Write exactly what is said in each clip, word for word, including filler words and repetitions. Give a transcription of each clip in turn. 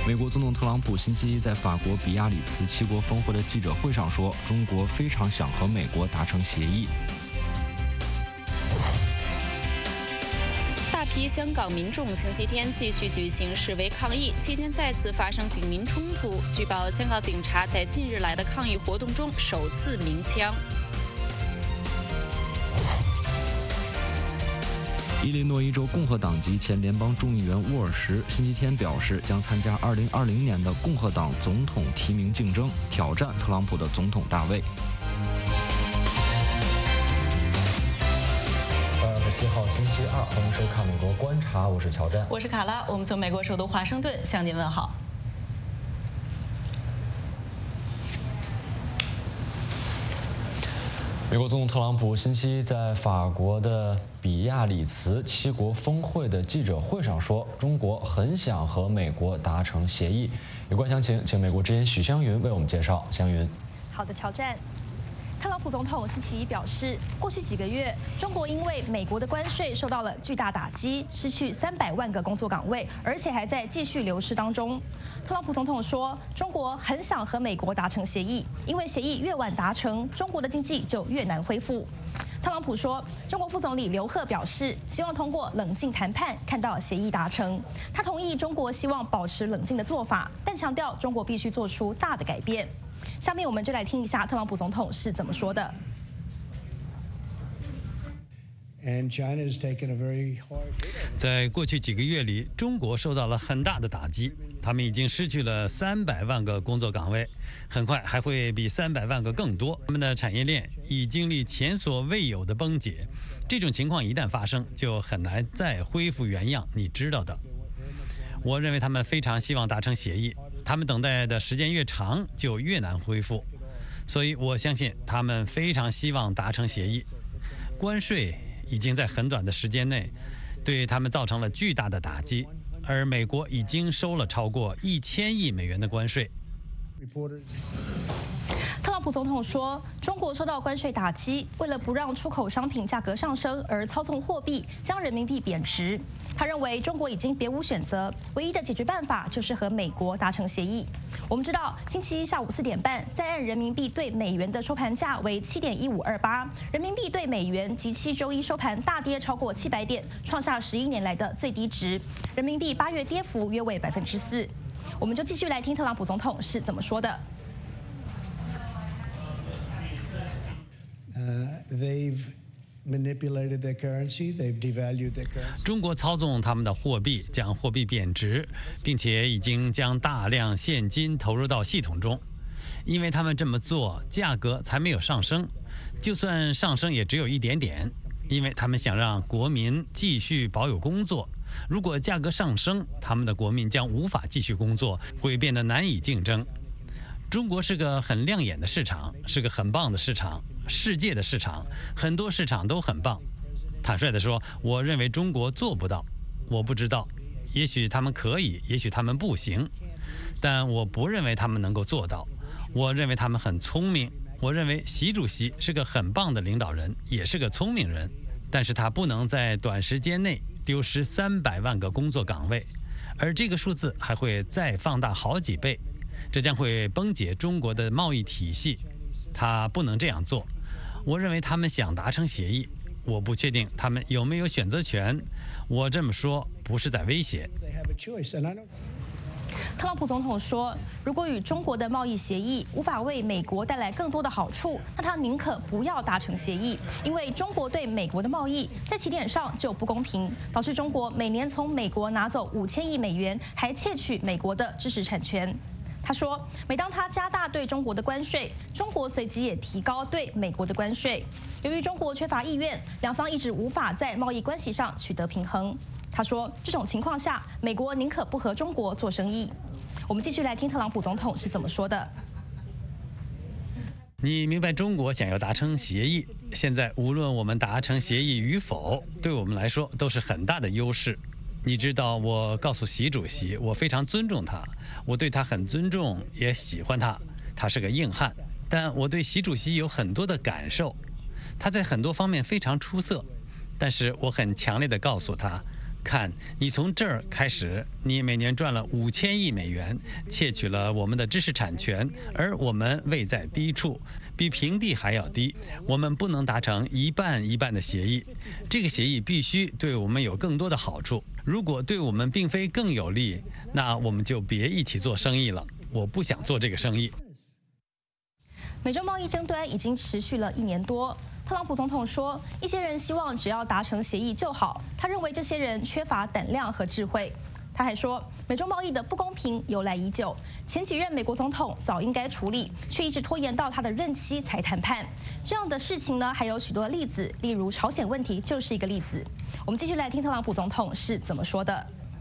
美国总统特朗普星期一在法国比亚里茨七国峰会的记者会上说，中国非常想和美国达成协议。 大批香港民众星期天继续举行示威抗议，期间再次发生警民冲突。据报，香港警察在近日来的抗议活动中首次鸣枪。 伊利诺伊州共和党籍前联邦众议员沃尔什星期天表示，将参加二零二零年的共和党总统提名竞争，挑战特朗普的总统大位。 二月七号星期二，欢迎收看《美国观察》，我是乔战， 我是卡拉，我们从美国首都华盛顿向您问好。 美国总统特朗普星期一在法国的比亚里茨七国峰会的记者会上说，中国很想和美国达成协议。有关详情，请美国之音许湘云为我们介绍。湘云， 好的，乔战。特朗普总统星期一表示，过去几个月，中国因为美国的关税受到了巨大打击，失去三百万个工作岗位，而且还在继续流失当中。特朗普总统说，中国很想和美国达成协议，因为协议越晚达成，中国的经济就越难恢复。特朗普说，中国副总理刘鹤表示，希望通过冷静谈判看到协议达成。他同意中国希望保持冷静的做法，但强调中国必须做出大的改变。下面我们就来听一下特朗普总统是怎么说的。 在过去几个月里，中国受到了很大的打击，他们已经失去了三百万个工作岗位，很快还会比三百万个更多。他们的产业链已经历前所未有的崩解，这种情况一旦发生，就很难再恢复原样，你知道的。我认为他们非常希望达成协议，他们等待的时间越长，就越难恢复。所以我相信他们非常希望达成协议。关税已经在很短的时间内对他们造成了巨大的打击，而美国已经收了超过一千亿美元的关税。 特朗普总统说，中国受到关税打击，为了不让出口商品价格上升而操纵货币，将人民币贬值。他认为中国已经别无选择，唯一的解决办法就是和美国达成协议。我们知道，星期一下午四点半，在岸人民币对美元的收盘价为七点一五二八，人民币对美元即期周一收盘大跌超过七百点，创下十一年来的最低值。人民币八月跌幅约为百分之四。我们就继续来听特朗普总统是怎么说的。 中国操纵他们的货币，将货币贬值，并且已经将大量现金投入到系统中。因为他们这么做，价格才没有上升，就算上升也只有一点点。因为他们想让国民继续保有工作。如果价格上升，他们的国民将无法继续工作，会变得难以竞争。中国是个很亮眼的市场，是个很棒的市场，世界的市场，很多市场都很棒。坦率地说，我认为中国做不到，我不知道，也许他们可以，也许他们不行，但我不认为他们能够做到。我认为他们很聪明，我认为习主席是个很棒的领导人，也是个聪明人，但是他不能在短时间内丢失三百万个工作岗位，而这个数字还会再放大好几倍，这将会崩解中国的贸易体系。他不能这样做。我认为他们想达成协议，我不确定他们有没有选择权。我这么说不是在威胁。 特朗普总统说，如果与中国的贸易协议无法为美国带来更多的好处，那他宁可不要达成协议，因为中国对美国的贸易在起点上就不公平，导致中国每年从美国拿走五千亿美元，还窃取美国的知识产权。他说，每当他加大对中国的关税，中国随即也提高对美国的关税。由于中国缺乏意愿，两方一直无法在贸易关系上取得平衡。他说，这种情况下，美国宁可不和中国做生意。我们继续来听特朗普总统是怎么说的。 你明白中国想要达成协议，现在无论我们达成协议与否，对我们来说都是很大的优势。你知道，我告诉习主席，我非常尊重他，我对他很尊重，也喜欢他，他是个硬汉。但我对习主席有很多的感受，他在很多方面非常出色，但是我很强烈地告诉他， 看，你从这儿开始，你每年赚了五千亿美元，窃取了我们的知识产权，而我们位在低处，比平地还要低。我们不能达成一半一半的协议，这个协议必须对我们有更多的好处。如果对我们并非更有利，那我们就别一起做生意了。我不想做这个生意。 美中贸易争端已经持续了一年多。特朗普总统说，一些人希望只要达成协议就好，他认为这些人缺乏胆量和智慧。他还说，美中贸易的不公平由来已久，前几任美国总统早应该处理，却一直拖延到他的任期才谈判。这样的事情呢，还有许多例子，例如朝鲜问题就是一个例子。我们继续来听特朗普总统是怎么说的。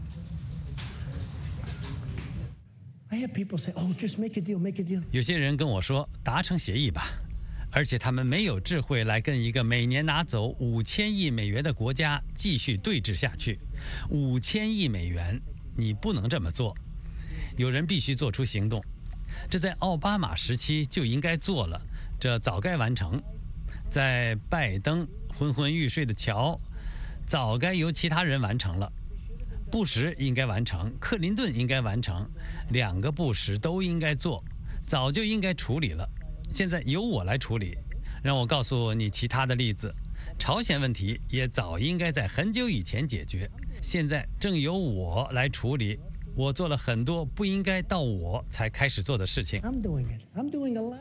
I have people say, "Oh, just make a deal, make a deal." 有些人跟我说，达成协议吧。而且他们没有智慧来跟一个每年拿走五千亿美元的国家继续对峙下去。五千亿美元，你不能这么做。有人必须做出行动，这在奥巴马时期就应该做了，这早该完成。在拜登昏昏欲睡的桥，早该由其他人完成了。布什应该完成，克林顿应该完成，两个布什都应该做，早就应该处理了。现在由我来处理，让我告诉你其他的例子。朝鲜问题也早应该在很久以前解决，现在正由我来处理。我做了很多不应该到我才开始做的事情。 I'm doing it. I'm doing a lot.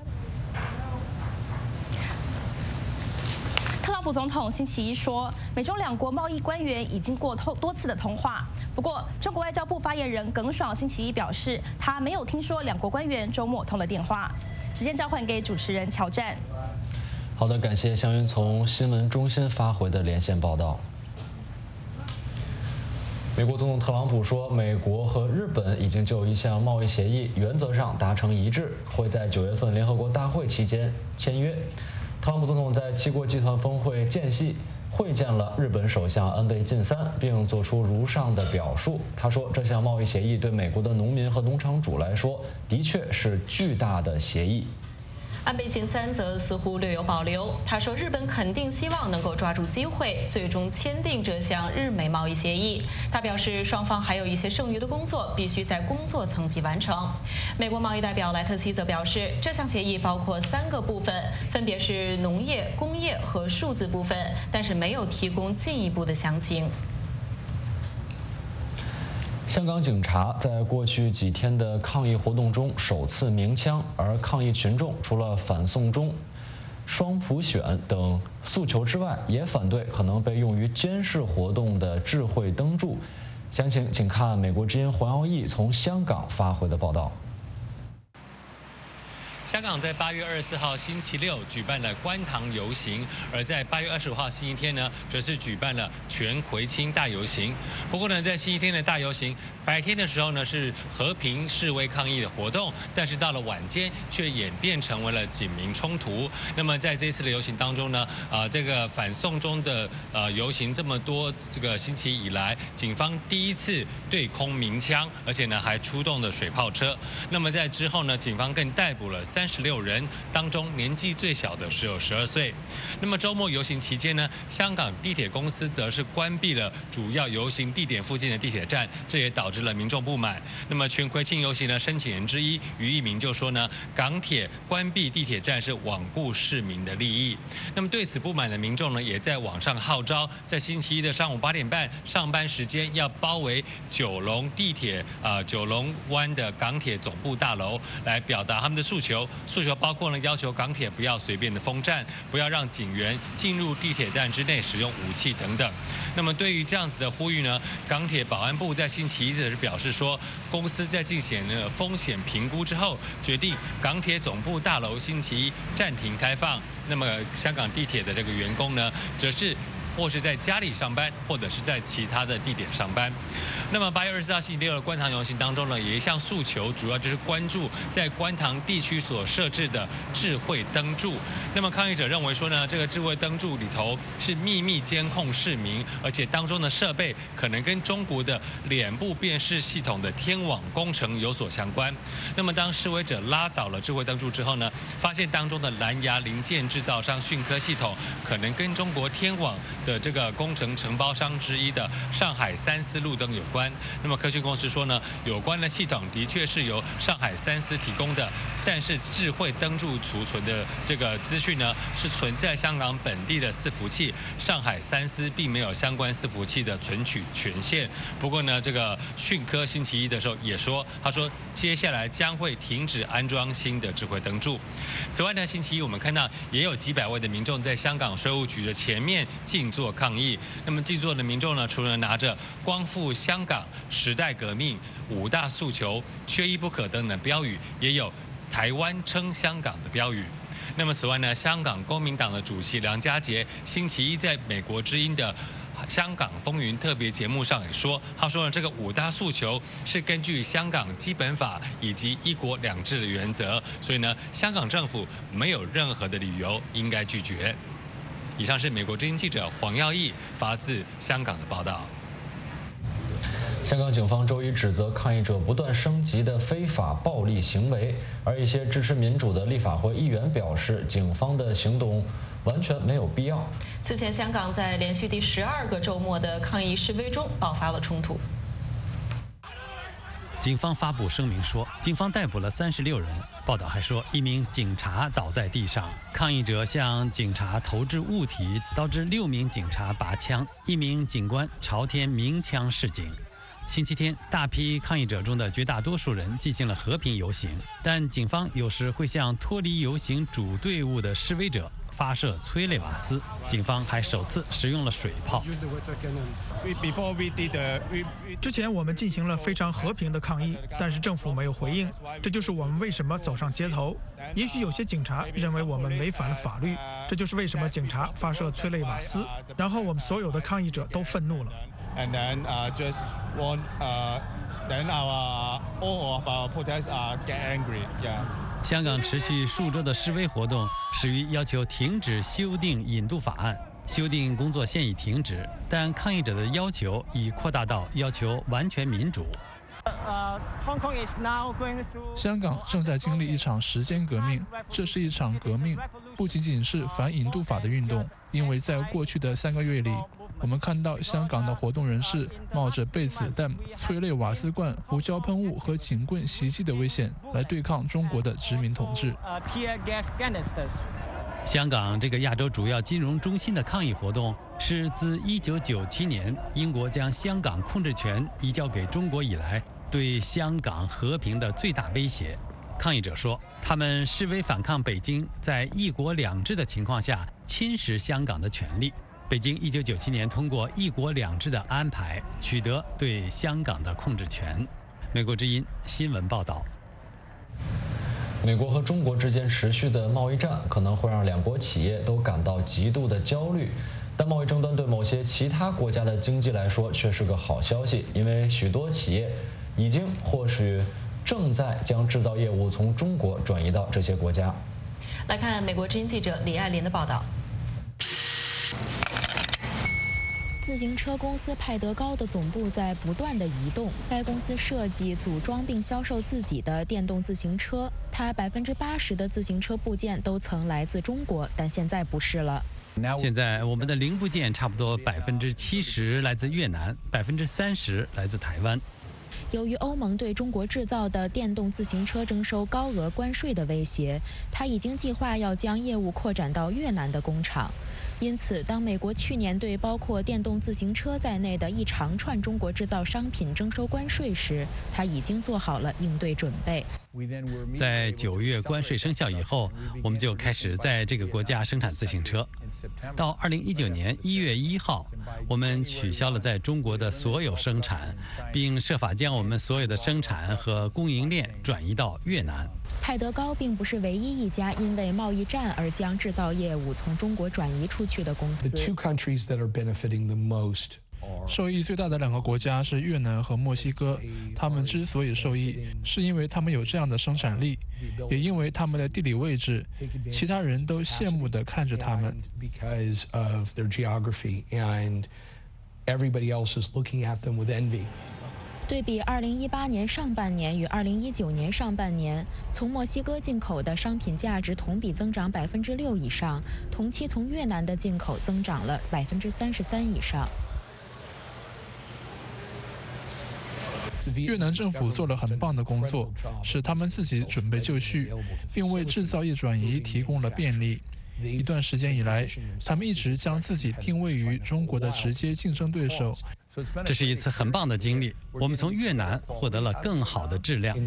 特朗普总统星期一说，美中两国贸易官员已经过多次的通话。不过，中国外交部发言人耿爽星期一表示，他没有听说两国官员周末通了电话。时间交换给主持人乔战。 好的，感谢祥云从新闻中心发回的连线报道。美国总统特朗普说，美国和日本已经就一项贸易协议原则上达成一致，会在九月份联合国大会期间签约。特朗普总统在七国集团峰会间隙会见了日本首相安倍晋三，并做出如上的表述。他说，这项贸易协议对美国的农民和农场主来说，的确是巨大的协议。 安倍晋三则似乎略有保留，他说，日本肯定希望能够抓住机会，最终签订这项日美贸易协议。他表示，双方还有一些剩余的工作，必须在工作层级完成。美国贸易代表莱特希则表示，这项协议包括三个部分，分别是农业、工业和数字部分，但是没有提供进一步的详情。 香港警察在过去几天的抗议活动中首次鸣枪，而抗议群众除了反送中、双普选等诉求之外，也反对可能被用于监视活动的智慧灯柱。详情请看美国之音黄耀义从香港发回的报道。 香港在八月二十四号星期六举办了观塘游行，而在八月二十五号星期天呢，则是举办了全葵青大游行。不过呢，在星期天的大游行，白天的时候呢是和平示威抗议的活动，但是到了晚间却演变成为了警民冲突。那么在这次的游行当中呢，呃，这个反送中的呃游行这么多这个星期以来，警方第一次对空鸣枪，而且呢还出动了水炮车。那么在之后呢，警方更逮捕了三十六人，当中年纪最小的只有十二岁。那么周末游行期间呢，香港地铁公司则是关闭了主要游行地点附近的地铁站，这也导致了民众不满。那么全葵青游行的申请人之一于一鸣就说呢，港铁关闭地铁站是罔顾市民的利益。那么对此不满的民众呢，也在网上号召，在星期一的上午八点半上班时间要包围九龙地铁啊、呃、九龙湾的港铁总部大楼，来表达他们的诉求。诉求包括呢，要求港铁不要随便的封站，不要让警员进入地铁站之内使用武器等等。那么对于这样子的呼吁呢，港铁保安部在星期一则是表示说，公司在进行了风险评估之后，决定港铁总部大楼星期一暂停开放。那么香港地铁的这个员工呢，则是或是在家里上班，或者是在其他的地点上班。那么八月二十四号星期六的观塘游行当中呢，有一项诉求，主要就是关注在观塘地区所设置的智慧灯柱。那么抗议者认为说呢，这个智慧灯柱里头是秘密监控市民，而且当中的设备可能跟中国的脸部辨识系统的天网工程有所相关。那么当示威者拉倒了智慧灯柱之后呢，发现当中的蓝牙零件制造商讯科系统可能跟中国天网的这个工程承包商之一的上海三思路灯有关。那么科讯公司说呢，有关的系统的确是由上海三思提供的，但是智慧灯柱储存的这个资讯呢，是存在香港本地的伺服器，上海三思并没有相关伺服器的存取权限。不过呢，这个讯科星期一的时候也说，他说接下来将会停止安装新的智慧灯柱。此外呢，星期一我们看到也有几百位的民众在香港税务局的前面静坐抗议。那么静坐的民众呢，除了拿着光复香港、时代革命、五大诉求、缺一不可等等标语，也有台湾称香港的标语。那么此外呢，香港公民党的主席梁家杰星期一在美国之音的香港风云特别节目上也说，他说呢，这个五大诉求是根据香港基本法以及一国两制的原则，所以呢，香港政府没有任何的理由应该拒绝。以上是美国之音记者黄耀义发自香港的报道。 香港警方周一指责抗议者不断升级的非法暴力行为，而一些支持民主的立法会议员表示，警方的行动完全没有必要。 此前，香港在连续第十二个周末的抗议示威中爆发了冲突。 警方发布声明说，警方逮捕了三十六人。报道还说，一名警察倒在地上，抗议者向警察投掷物体，导致六名警察拔枪，一名警官朝天鸣枪示警。星期天，大批抗议者中的绝大多数人进行了和平游行，但警方有时会向脱离游行主队伍的示威者发射催泪瓦斯，警方还首次使用了水炮。 之前我们进行了非常和平的抗议，但是政府没有回应，这就是我们为什么走上街头。也许有些警察认为我们违反了法律，这就是为什么警察发射催泪瓦斯，然后我们所有的抗议者都愤怒了。 And then uh, just want uh, then our all of our protests uh, get angry. Yeah. 香港持续数周的示威活动始于要求停止修订引渡法案，修订工作现已停止，但抗议者的要求已扩大到要求完全民主。 香港正在经历一场时间革命，这是一场革命，不仅仅是反引渡法的运动，因为在过去的三个月里，我们看到香港的活动人士冒着被子弹、催泪瓦斯罐、胡椒喷雾和警棍袭击的危险来对抗中国的殖民统治。 香港这个亚洲主要金融中心的抗议活动是自一九九七年英国将香港控制权移交给中国以来，对香港和平的最大威胁。抗议者说，他们示威反抗北京在一国两制的情况下侵蚀香港的权利。北京一九九七年通过一国两制的安排，取得对香港的控制权。美国之音新闻报道。 美国和中国之间持续的贸易战可能会让两国企业都感到极度的焦虑，但贸易争端对某些其他国家的经济来说却是个好消息，因为许多企业已经或许正在将制造业务从中国转移到这些国家。 来看美国之音记者李爱林的报道。 自行车公司派德高的总部在不断的移动。该公司设计、组装并销售自己的电动自行车，它百分之八十的自行车部件都曾来自中国，但现在不是了。 现在我们的零部件差不多百分之七十来自越南，百分之三十来自台湾。 由于欧盟对中国制造的电动自行车征收高额关税的威胁，它已经计划要将业务扩展到越南的工厂。因此，当美国去年对包括电动自行车在内的一长串中国制造商品征收关税时，它已经做好了应对准备。 在九月关税生效以后，我们就开始在这个国家生产自行车。到二零一九年一月一号，我们取消了在中国的所有生产，并设法将我们所有的生产和供应链转移到越南。 派德高并不是唯一一家因为贸易战而将制造业务从中国转移出去的公司。 受益最大的两个国家是越南和墨西哥，他们之所以受益，是因为他们有这样的生产力，也因为他们的地理位置，其他人都羡慕地看着他们。 对比二零一八年上半年与二零一九年上半年，从墨西哥进口的商品价值同比增长百分之六以上，同期从越南的进口增长了百分之三十三以上。 越南政府做了很棒的工作，使他们自己准备就绪，并为制造业转移提供了便利。一段时间以来，他们一直将自己定位于中国的直接竞争对手。 这是一次很棒的经历，我们从越南获得了更好的质量。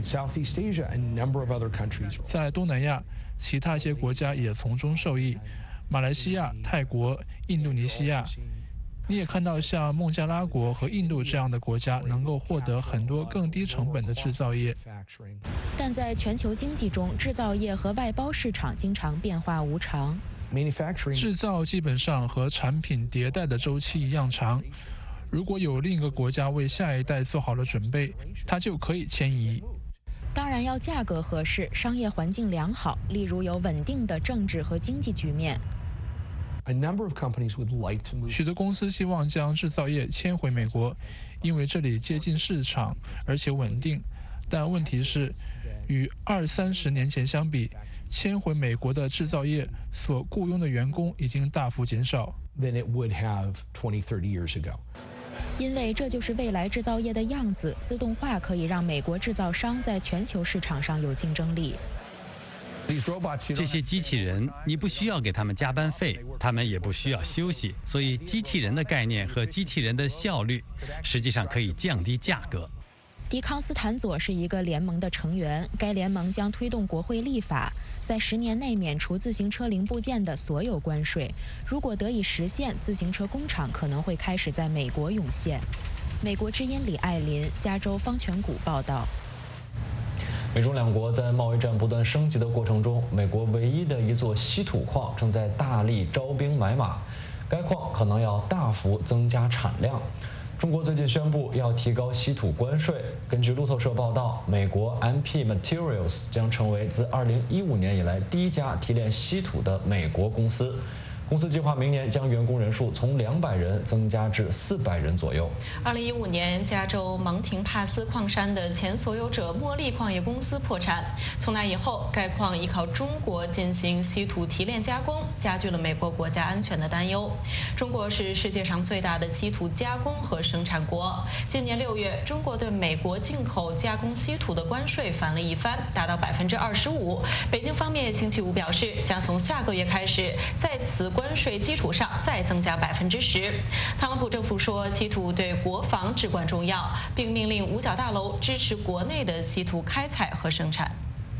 在东南亚，其他一些国家也从中受益，马来西亚、泰国、印度尼西亚。你也看到像孟加拉国和印度这样的国家能够获得很多更低成本的制造业。 但在全球经济中，制造业和外包市场经常变化无常。 制造基本上和产品迭代的周期一样长。如果有另一个国家为下一代做好了准备，它就可以迁移。 当然要价格合适，商业环境良好，例如有稳定的政治和经济局面。 许多公司希望将制造业迁回美国，因为这里接近市场，而且稳定。但问题是，与二三十年前相比，迁回美国的制造业所雇佣的员工已经大幅减少。 因为这就是未来制造业的样子，自动化可以让美国制造商在全球市场上有竞争力。 这些机器人，你不需要给他们加班费，他们也不需要休息，所以机器人的概念和机器人的效率，实际上可以降低价格。 迪康斯坦佐是一个联盟的成员，该联盟将推动国会立法，在十年内免除自行车零部件的所有关税。如果得以实现，自行车工厂可能会开始在美国涌现。美国之音李爱林，加州方全谷报道。 美中两国在贸易战不断升级的过程中，美国唯一的一座稀土矿正在大力招兵买马，该矿可能要大幅增加产量。中国最近宣布要提高稀土关税。根据路透社报道，美国 M P Materials 将成为自二零一五年以来第一家提炼稀土的美国公司。公司计划明年将员工人数从两百人增加至四百人左右。 二零一五年，加州蒙廷帕斯矿山的前所有者茉莉矿业公司破产。从那以后，该矿依靠中国进行稀土提炼加工，加剧了美国国家安全的担忧。中国是世界上最大的稀土加工和生产国。今年六月，中国对美国进口加工稀土的关税翻了一番，达到百分之二十五。北京方面星期五表示，将从下个月开始，在此关税基础上再增加百分之十。特朗普政府说，稀土对国防至关重要，并命令五角大楼支持国内的稀土开采和生产。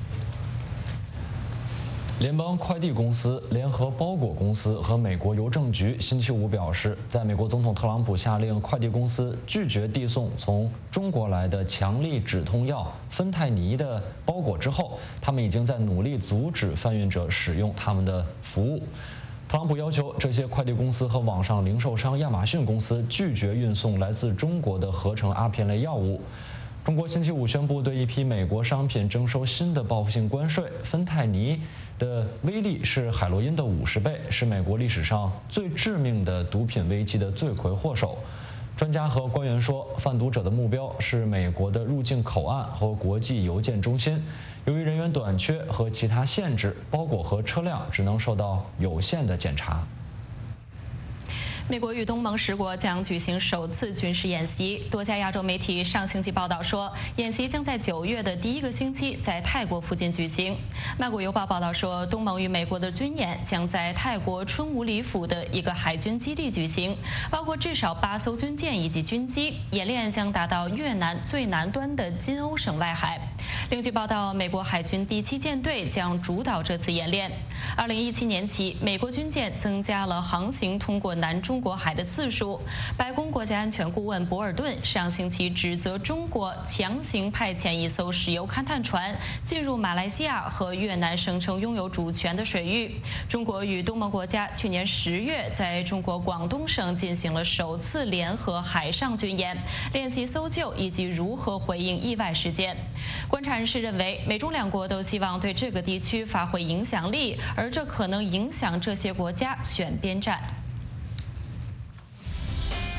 联邦快递公司、联合包裹公司和美国邮政局星期五表示，在美国总统特朗普下令快递公司拒绝递送从中国来的强力止痛药芬太尼的包裹之后，他们已经在努力阻止贩运者使用他们的服务。特朗普要求这些快递公司和网上零售商亚马逊公司拒绝运送来自中国的合成阿片类药物。中国星期五宣布对一批美国商品征收新的报复性关税。芬太尼的威力是海洛因的五十倍，是美国历史上最致命的毒品危机的罪魁祸首。专家和官员说，贩毒者的目标是美国的入境口岸和国际邮件中心。由于人员短缺和其他限制，包裹和车辆只能受到有限的检查。 美国与东盟十国将举行首次军事演习。多家亚洲媒体上星期报道说，演习将在九月的第一个星期在泰国附近举行。曼谷邮报报道说，东盟与美国的军演将在泰国春武里府的一个海军基地举行，包括至少八艘军舰以及军机。演练将达到越南最南端的金欧省外海。另据报道，美国海军第七舰队将主导这次演练。二零一七年起，美国军舰增加了航行通过南中国海的次数。白宫国家安全顾问博尔顿上星期指责中国强行派遣一艘石油勘探船进入马来西亚和越南声称拥有主权的水域。中国与东盟国家去年十月在中国广东省进行了首次联合海上军演，练习搜救以及如何回应意外事件。观察人士认为，美中两国都希望对这个地区发挥影响力，而这可能影响这些国家选边站。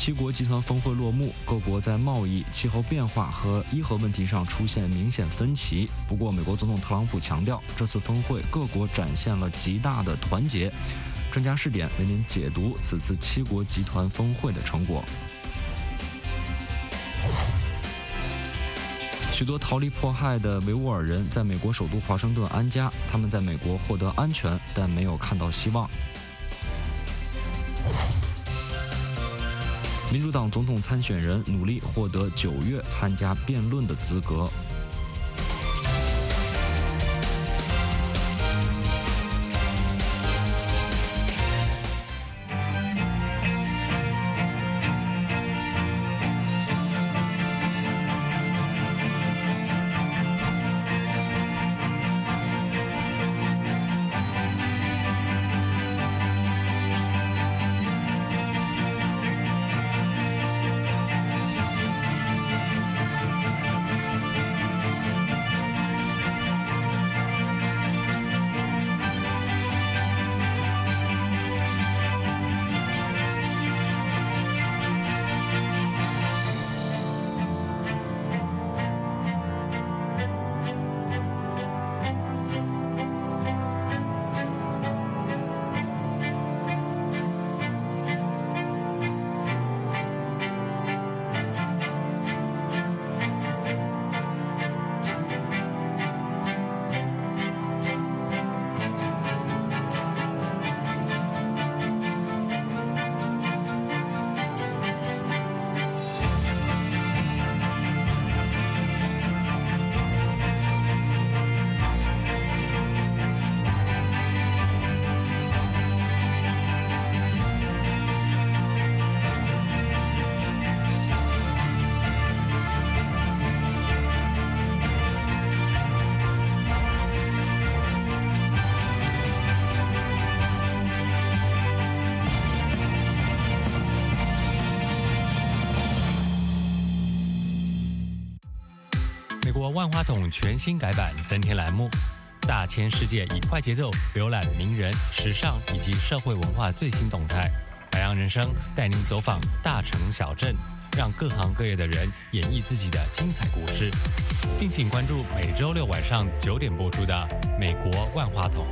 七国集团峰会落幕，各国在贸易、气候变化和伊核问题上出现明显分歧。不过，美国总统特朗普强调，这次峰会各国展现了极大的团结。专家视点为您解读此次七国集团峰会的成果。许多逃离迫害的维吾尔人在美国首都华盛顿安家，他们在美国获得安全，但没有看到希望。民主党总统参选人努力获得九月参加辩论的资格。 美国万花筒全新改版，增添栏目，大千世界以快节奏浏览名人、时尚以及社会文化最新动态。百样人生带您走访大城小镇，让各行各业的人演绎自己的精彩故事。敬请关注每周六晚上九点播出的《美国万花筒》。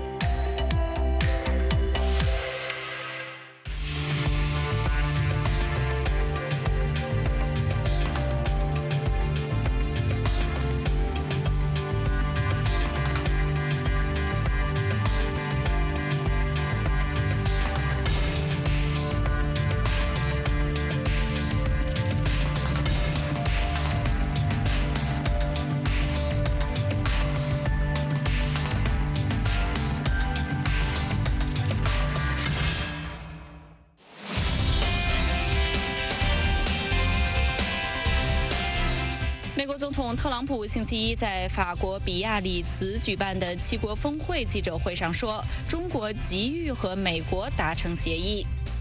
美国总统特朗普星期一在法国比亚里茨举办的七国峰会记者会上说，中国急于和美国达成协议。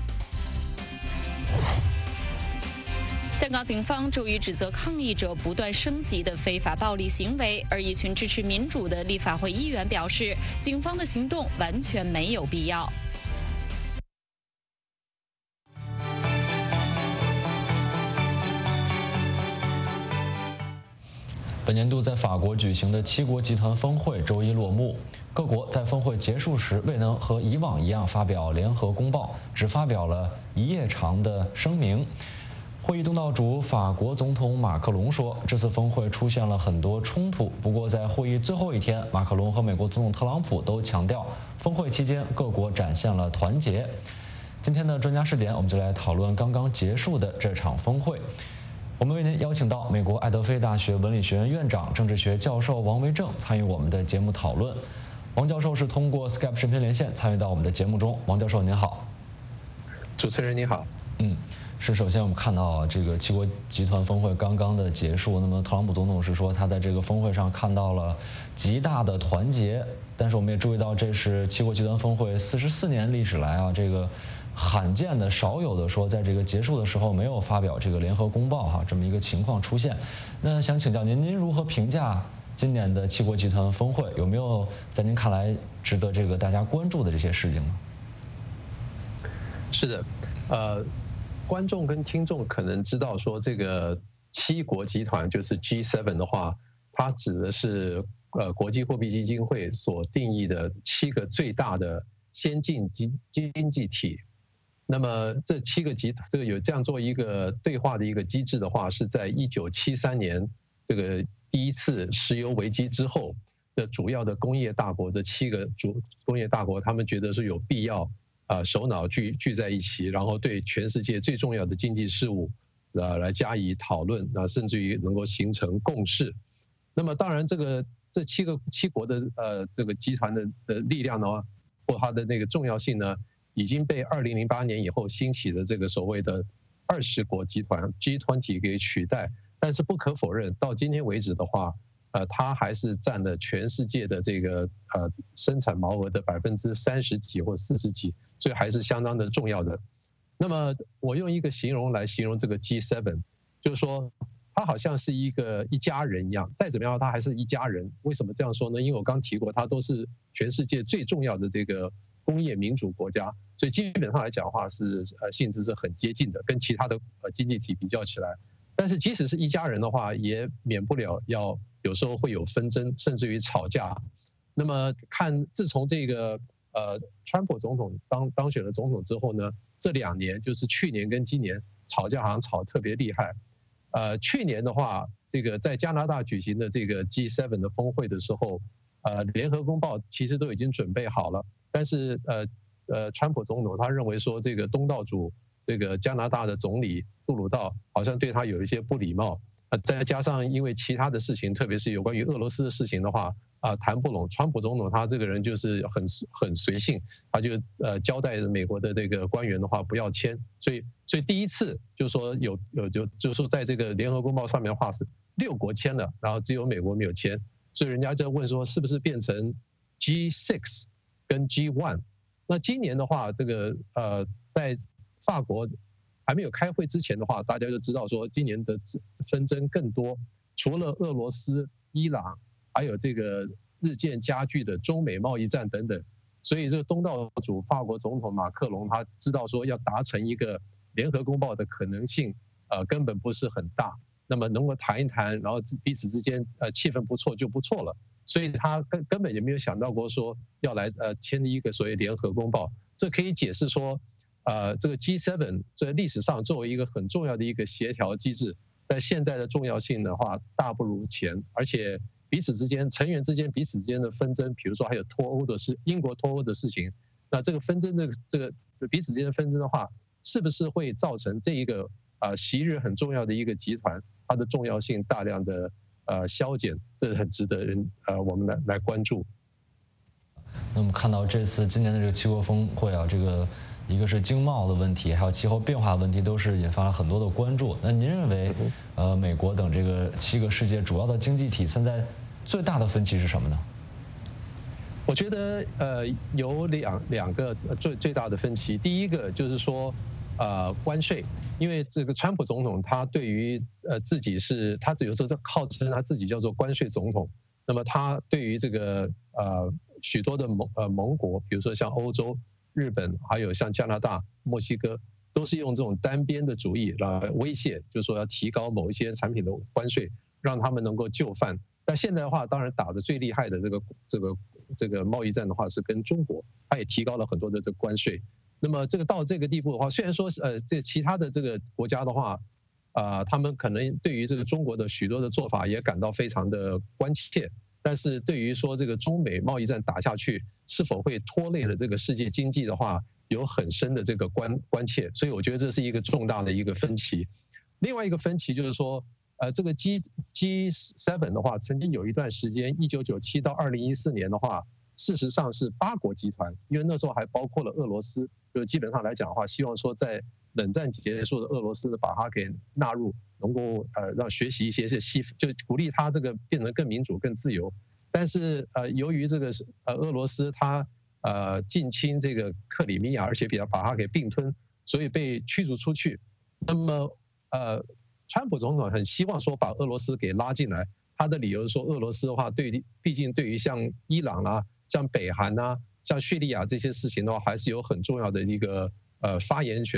香港警方周一指责抗议者不断升级的非法暴力行为，而一群支持民主的立法会议员表示，警方的行动完全没有必要。 本年度在法国举行的七国集团峰会周一落幕，各国在峰会结束时未能和以往一样发表联合公报，只发表了一页长的声明。会议东道主法国总统马克龙说，这次峰会出现了很多冲突，不过在会议最后一天，马克龙和美国总统特朗普都强调，峰会期间各国展现了团结。今天的专家视点，我们就来讨论刚刚结束的这场峰会。我们为您邀请到美国爱德菲大学文理学院院长、政治学教授王维正参与我们的节目讨论。王教授是通过 Skype 视频连线参与到我们的节目中。王教授您好。 主持人你好。 嗯，是首先我们看到这个七国集团峰会刚刚的结束，那么特朗普总统是说他在这个峰会上看到了极大的团结，但是我们也注意到这是七国集团峰会四十四年历史来啊这个。罕见的、少有的说，在这个结束的时候没有发表这个联合公报哈，这么一个情况出现。那想请教您，您如何评价今年的七国集团峰会？有没有在您看来值得这个大家关注的这些事情呢？ 是的，呃， 观众跟听众可能知道说，这个七国集团就是 G 七 的话，它指的是呃国际货币基金会所定义的七个最大的先进经经济体。那么这七个集这个有这样做一个对话的一个机制的话，是在一九七三年这个第一次石油危机之后的主要的工业大国，这七个主工业大国，他们觉得是有必要啊、呃、首脑聚聚在一起，然后对全世界最重要的经济事务呃来加以讨论，那甚至于能够形成共识。那么当然这个这七个七国的呃这个集团的的力量呢，或它的那个重要性呢，已经被二零零八年以后兴起的这个所谓的二十国集团 G 二十 给取代。但是不可否认，到今天为止的话，呃，它还是占了全世界的这个呃生产毛额的百分之三十几或四十几，所以还是相当的重要的。那么我用一个形容来形容这个 G 七， 就是说它好像是一个一家人一样，再怎么样它还是一家人。为什么这样说呢？因为我刚提过，它都是全世界最重要的这个工业民主国家，所以基本上来讲的话是呃性质是很接近的，跟其他的呃经济体比较起来。但是即使是一家人的话，也免不了要有时候会有纷争，甚至于吵架。那么看自从这个呃川普总统当当选了总统之后呢，这两年就是去年跟今年吵架好像吵特别厉害。呃，去年的话，这个在加拿大举行的这个 G 七 的峰会的时候，呃，联合公报其实都已经准备好了，但是呃呃，川普总统他认为说这个东道主这个加拿大的总理杜鲁道好像对他有一些不礼貌，呃，再加上因为其他的事情，特别是有关于俄罗斯的事情的话，啊、呃，谈不拢。川普总统他这个人就是很很随性，他就呃交代美国的这个官员的话不要签，所以所以第一次就说有有就就是说在这个联合公报上面的话是六国签了，然后只有美国没有签，所以人家就问说是不是变成 G 六 跟 G 一？ 那今年的话，这个呃在法国还没有开会之前的话，大家就知道说今年的纷争更多，除了俄罗斯、伊朗，还有这个日渐加剧的中美贸易战等等。所以这个东道主法国总统马克龙他知道说要达成一个联合公报的可能性，呃根本不是很大。那么能够谈一谈，然后彼此之间呃气氛不错就不错了。所以他根根本也没有想到过说要来呃签一个所谓联合公报。这可以解释说，呃这个 G 七 在历史上作为一个很重要的一个协调机制，在现在的重要性的话大不如前，而且彼此之间成员之间彼此之间的纷争，比如说还有脱欧的事，英国脱欧的事情，那这个纷争的这个彼此之间的纷争的话，是不是会造成这一个呃昔日很重要的一个集团它的重要性大量的呃消减？这是很值得人呃我们来来关注。 那我们看到这次今年的这个七国峰会啊，这个一个是经贸的问题，还有气候变化问题，都是引发了很多的关注。那您认为，呃，美国等这个七个世界主要的经济体现在最大的分歧是什么呢？ 我觉得呃有两两个最最大的分歧。第一个就是说，呃，关税，因为这个川普总统他对于呃自己是他有时候在号称他自己叫做关税总统，那么他对于这个呃许多的盟呃盟国，比如说像欧洲、日本，还有像加拿大、墨西哥，都是用这种单边的主义来威胁，就是说要提高某一些产品的关税，让他们能够就范。但现在的话，当然打得最厉害的这个这个这个贸易战的话是跟中国，它也提高了很多的这个关税。那么这个到这个地步的话，虽然说呃这其他的这个国家的话，啊、呃、他们可能对于这个中国的许多的做法也感到非常的关切。但是对于说这个中美贸易战打下去是否会拖累了这个世界经济的话，有很深的这个关关切，所以我觉得这是一个重大的一个分歧。另外一个分歧就是说，呃，这个 G G 七 的话，曾经有一段时间，一九九七到二零一四年的话，事实上是八国集团，因为那时候还包括了俄罗斯，就基本上来讲的话，希望说在冷战结束的俄罗斯把它给纳入，能够呃让学习一些是西，就鼓励它这个变得更民主、更自由。但是呃，由于这个呃俄罗斯它呃近侵这个克里米亚，而且比较把它给并吞，所以被驱逐出去。那么呃，川普总统很希望说把俄罗斯给拉进来，他的理由是说俄罗斯的话对，毕竟对于像伊朗啦、啊、像北韩啊、像叙利亚这些事情的话，还是有很重要的一个呃发言权。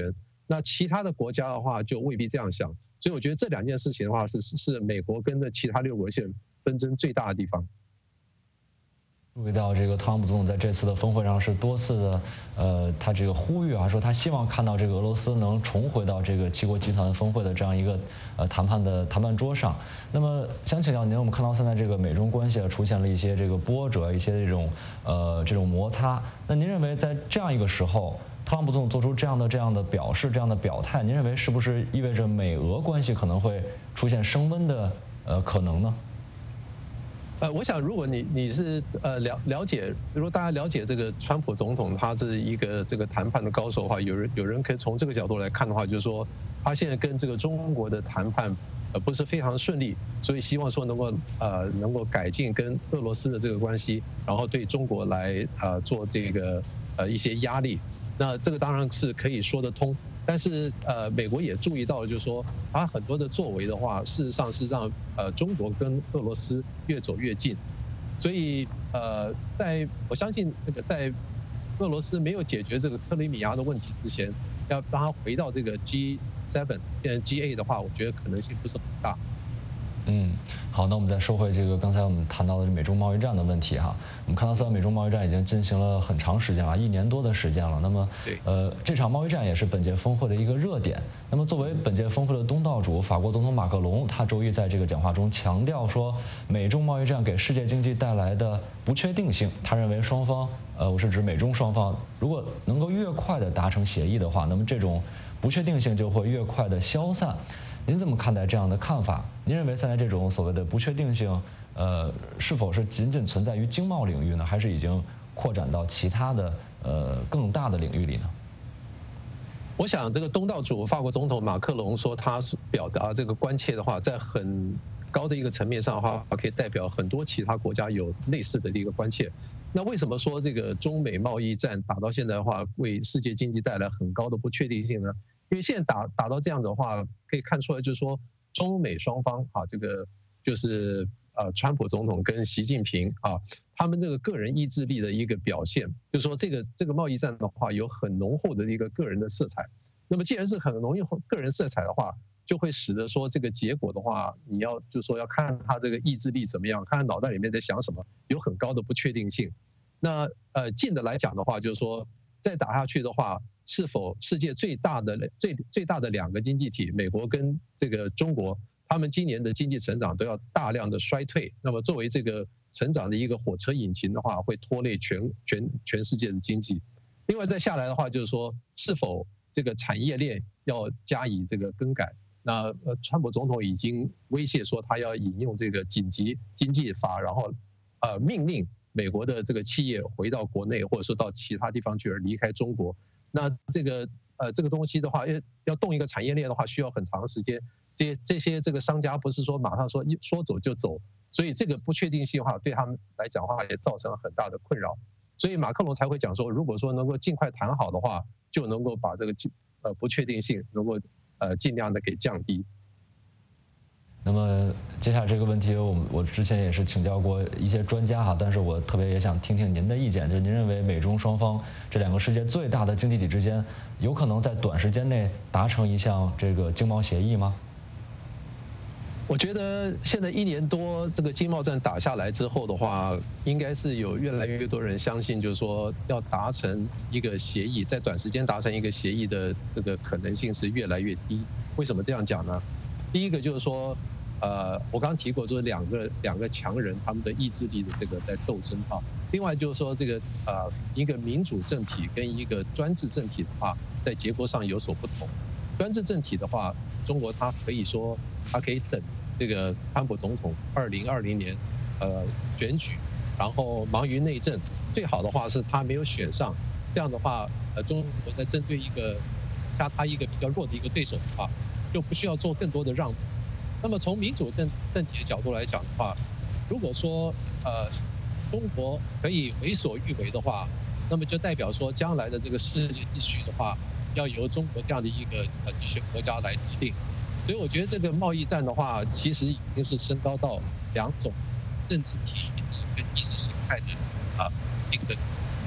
那其他的国家的话就未必这样想。所以我觉得这两件事情的话是是美国跟的其他六国线纷争最大的地方。 注意到这个特朗普总统在这次的峰会上是多次的，呃，他这个呼吁啊，说他希望看到这个俄罗斯能重回到这个七国集团峰会的这样一个呃谈判的谈判桌上。那么想请教您，我们看到现在这个美中关系出现了一些这个波折，一些这种呃这种摩擦。那您认为在这样一个时候，特朗普总统做出这样的这样的表示、这样的表态，您认为是不是意味着美俄关系可能会出现升温的呃可能呢？ 呃，我想如果你你是呃了了解，如果大家了解这个川普总统他是一个这个谈判的高手的话，有人有人可以从这个角度来看的话，就是说他现在跟这个中国的谈判呃不是非常顺利，所以希望说能够呃能够改进跟俄罗斯的这个关系，然后对中国来呃做这个呃一些压力。那这个当然是可以说得通。但是呃，美国也注意到了，就是说，它很多的作为的话，事实上是让呃中国跟俄罗斯越走越近。所以呃，在我相信那个在俄罗斯没有解决这个克里米亚的问题之前，要让它回到这个 G 七 变成 G 八 的话，我觉得可能性不是很大。 嗯，好，那我们再说回这个刚才我们谈到的美中贸易战的问题哈。我们看到现在美中贸易战已经进行了很长时间了，一年多的时间了。那么，呃，这场贸易战也是本届峰会的一个热点。那么，作为本届峰会的东道主，法国总统马克龙他周一在这个讲话中强调说，美中贸易战给世界经济带来的不确定性，他认为双方，呃，我是指美中双方，如果能够越快的达成协议的话，那么这种不确定性就会越快的消散。您怎么看待这样的看法？您认为现在这种所谓的不确定性，呃，是否是仅仅存在于经贸领域呢，还是已经扩展到其他的呃更大的领域里呢？ 我想，这个东道主法国总统马克龙说他表达这个关切的话，在很高的一个层面上的话，可以代表很多其他国家有类似的一个关切。那为什么说这个中美贸易战打到现在的话，为世界经济带来很高的不确定性呢？因为现在打打到这样的话，可以看出来，就是说中美双方啊，这个就是呃，川普总统跟习近平啊，他们这个个人意志力的一个表现，就是说这个这个贸易战的话，有很浓厚的一个个人的色彩。那么既然是很浓厚个人色彩的话，就会使得说这个结果的话，你要就是说要看他这个意志力怎么样，看他脑袋里面在想什么，有很高的不确定性。那呃，近的来讲的话，就是说再打下去的话，是否世界最大的最最大的两个经济体，美国跟这个中国，他们今年的经济成长都要大量的衰退。那么作为这个成长的一个火车引擎的话，会拖累全全全世界的经济。另外再下来的话，就是说是否这个产业链要加以这个更改。那呃，川普总统已经威胁说他要引用这个紧急经济法，然后呃命令美国的这个企业回到国内，或者说到其他地方去而离开中国。那这个呃这个东西的话，要要动一个产业链的话，需要很长时间。这些这些这个商家不是说马上说一说走就走，所以这个不确定性的话，对他们来讲的话，也造成了很大的困扰。所以马克龙才会讲说，如果说能够尽快谈好的话，就能够把这个呃不确定性能够呃尽量的给降低。 那么接下来这个问题，我我之前也是请教过一些专家哈，但是我特别也想听听您的意见，就是您认为美中双方这两个世界最大的经济体之间，有可能在短时间内达成一项这个经贸协议吗？ 我觉得现在一年多这个经贸战打下来之后的话，应该是有越来越多人相信，就是说要达成一个协议，在短时间达成一个协议的这个可能性是越来越低。为什么这样讲呢？第一个就是说，呃，我刚刚提过，就是两个两个强人他们的意志力的这个在斗争啊。另外就是说，这个呃一个民主政体跟一个专制政体的话，在结果上有所不同。专制政体的话，中国它可以说它可以等这个川普总统二零二零年呃选举，然后忙于内政，最好的话是他没有选上，这样的话，呃，中国在针对一个像他一个比较弱的一个对手的话，就不需要做更多的让步。那么从民主政政体的角度来讲的话，如果说呃中国可以为所欲为的话，那么就代表说将来的这个世界秩序的话，要由中国这样的一个呃地区国家来制定。所以我觉得这个贸易战的话，其实已经是升高到两种政治体制跟意识形态的啊竞争。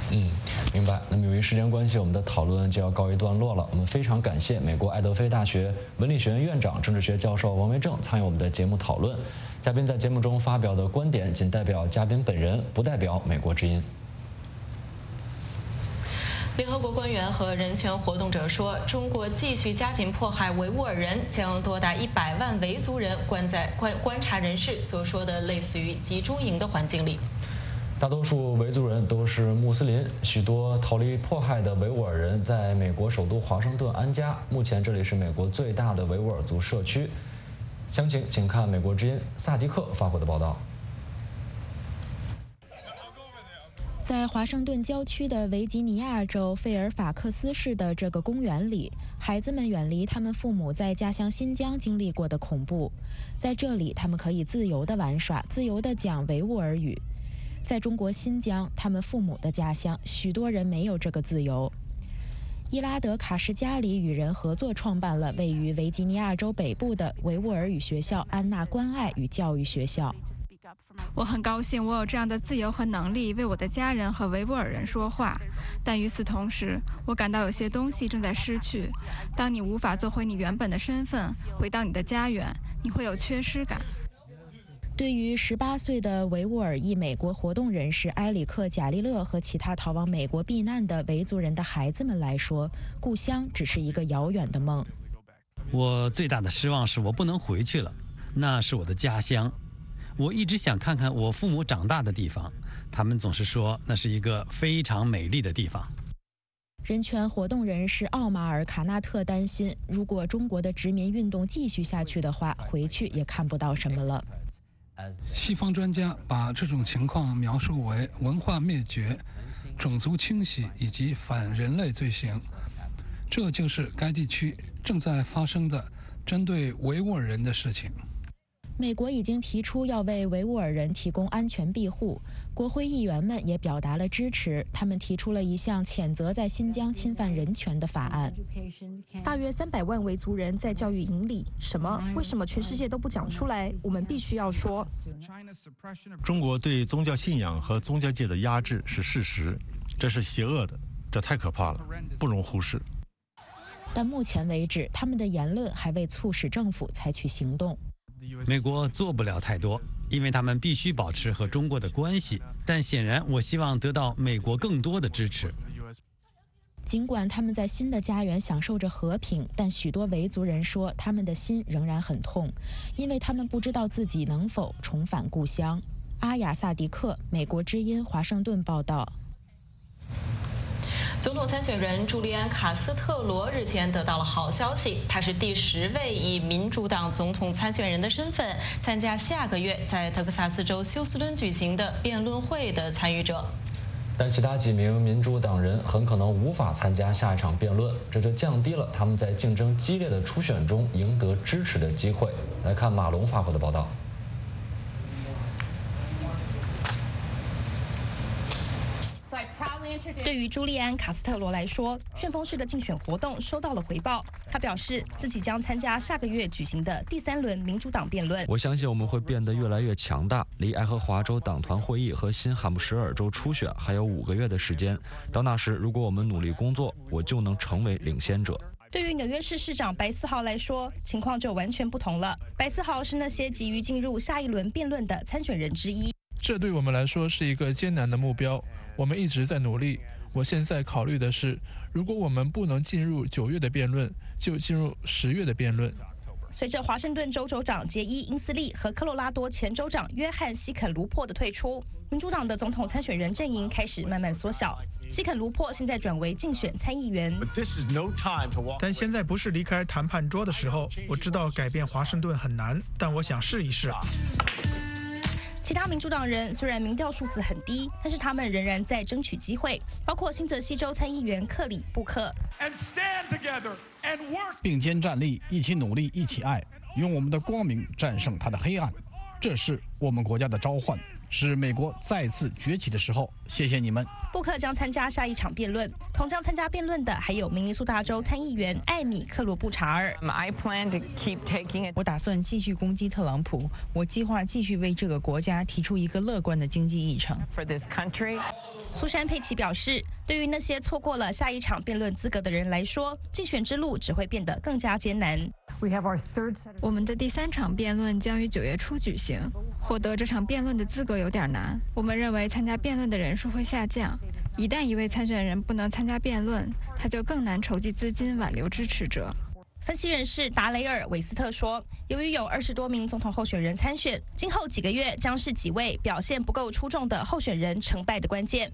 嗯，明白。那么由于时间关系，我们的讨论就要告一段落了。我们非常感谢美国爱德菲大学文理学院院长、政治学教授王维正参与我们的节目讨论。嘉宾在节目中发表的观点仅代表嘉宾本人，不代表美国之音。 联合国官员和人权活动者说，中国继续加紧迫害维吾尔人，将有多达一百万维族人关在观观察人士所说的类似于集中营的环境里。 大多数维族人都是穆斯林，许多逃离迫害的维吾尔人在美国首都华盛顿安家。目前这里是美国最大的维吾尔族社区。详情请看美国之音萨迪克发回的报道。 在华盛顿郊区的维吉尼亚州费尔法克斯市的这个公园里，孩子们远离他们父母在家乡新疆经历过的恐怖。在这里，他们可以自由地玩耍，自由地讲维吾尔语。在中国新疆，他们父母的家乡，许多人没有这个自由。伊拉德·卡什加里与人合作创办了位于维吉尼亚州北部的维吾尔语学校安娜关爱与教育学校。 我很高兴我有这样的自由和能力为我的家人和维吾尔人说话，但与此同时，我感到有些东西正在失去。当你无法做回你原本的身份，回到你的家园，你会有缺失感。 对于十八岁的维吾尔裔美国活动人士埃里克·贾利勒和其他逃往美国避难的维族人的孩子们来说，故乡只是一个遥远的梦。 我最大的失望是我不能回去了，那是我的家乡。我一直想看看我父母长大的地方，他们总是说那是一个非常美丽的地方。 人权活动人士奥马尔·卡纳特担心，如果中国的殖民运动继续下去的话，回去也看不到什么了。 西方专家把这种情况描述为文化灭绝、种族清洗以及反人类罪行，这就是该地区正在发生的针对维吾尔人的事情。 美国已经提出要为维吾尔人提供安全庇护，国会议员们也表达了支持。他们提出了一项谴责在新疆侵犯人权的法案。 大约三百万维族人在教育营里，什么？为什么全世界都不讲出来？我们必须要说。 中国对宗教信仰和宗教界的压制是事实，这是邪恶的，这太可怕了，不容忽视。 但目前为止，他们的言论还未促使政府采取行动。 美国做不了太多，因为他们必须保持和中国的关系。但显然，我希望得到美国更多的支持。 尽管他们在新的家园享受着和平，但许多维族人说，他们的心仍然很痛，因为他们不知道自己能否重返故乡。阿雅萨迪克，美国之音，华盛顿报道。 总统参选人朱利安·卡斯特罗日前得到了好消息，他是第十位以民主党总统参选人的身份参加下个月在德克萨斯州休斯敦举行的辩论会的参与者。 但其他几名民主党人很可能无法参加下一场辩论，这就降低了他们在竞争激烈的初选中赢得支持的机会。来看马龙发回的报道。 对于朱利安·卡斯特罗来说，旋风式的竞选活动收到了回报。他表示自己将参加下个月举行的第三轮民主党辩论。 我相信我们会变得越来越强大。离爱荷华州党团会议和新罕布什尔州初选还有五个月的时间，到那时，如果我们努力工作，我就能成为领先者。 对于纽约市市长白思豪来说，情况就完全不同了。白思豪是那些急于进入下一轮辩论的参选人之一。 这对我们来说是一个艰难的目标，我们一直在努力。我现在考虑的是，如果我们不能进入九月的辩论，就进入十月的辩论。 随着华盛顿州州长杰伊·因斯利和科罗拉多前州长约翰·希肯卢珀的退出，民主党的总统参选人阵营开始慢慢缩小。希肯卢珀现在转为竞选参议员。 但现在不是离开谈判桌的时候。我知道改变华盛顿很难，但我想试一试。 其他民主党人虽然民调数字很低，但是他们仍然在争取机会，包括新泽西州参议员克里布克。 并肩站立，一起努力，一起爱，用我们的光明战胜他的黑暗，这是我们国家的召唤。 是美国再次崛起的时候。谢谢你们。 布克将参加下一场辩论，同将参加辩论的还有明尼苏达州参议员艾米·克罗布查尔。 我打算继续攻击特朗普，我计划继续为这个国家提出一个乐观的经济议程。 苏珊·佩奇表示，对于那些错过了下一场辩论资格的人来说，竞选之路只会变得更加艰难。 我们的第三场辩论将于九月初举行，获得这场辩论的资格有点难。我们认为参加辩论的人数会下降，一旦一位参选人不能参加辩论，他就更难筹集资金挽留支持者。 分析人士达雷尔·韦斯特说，由于有二十多名总统候选人参选，今后几个月将是几位表现不够出众的候选人成败的关键。